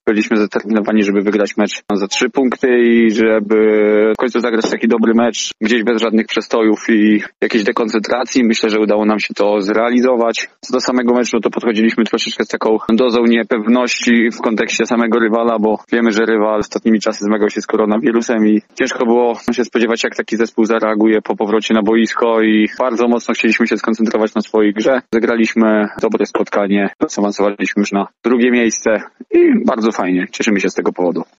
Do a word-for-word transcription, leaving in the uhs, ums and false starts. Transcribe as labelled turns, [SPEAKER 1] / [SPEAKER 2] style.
[SPEAKER 1] byliśmy zdeterminowani, żeby wygrać mecz za trzy punkty i żeby w końcu zagrać taki dobry mecz, gdzieś bez żadnych przestojów i jakiejś dekoncentracji. Myślę, że udało nam się to zrealizować. Co do samego meczu, to podchodziliśmy troszeczkę z taką dozą niepewności w kontekście samego rywala, bo wiemy, że rywal ostatnimi czasy zmagał się z koronawirusem i ciężko było się spodziewać, jak taki zespół zareaguje po powrocie na boisko i bardzo mocno chcieliśmy się skoncentrować na swojej grze. Zagraliśmy dobre spotkanie, zaawansowaliśmy już na drugie miejsce i bardzo fajnie. Cieszymy się z tego powodu.